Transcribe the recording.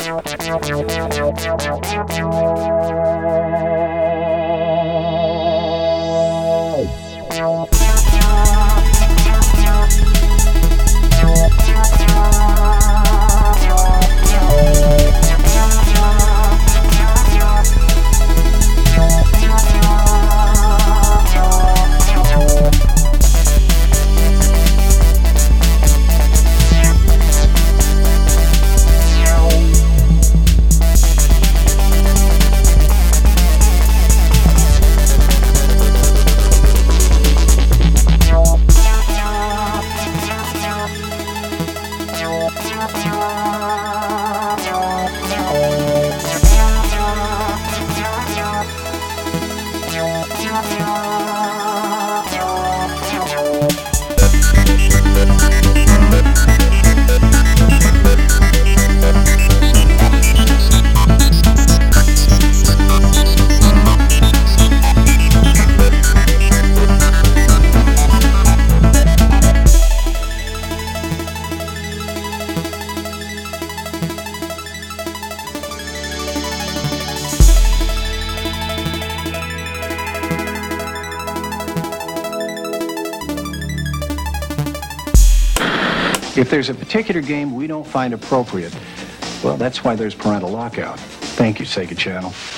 If there's a particular game we don't find appropriate, well, that's why there's parental lockout. Thank you, Sega Channel.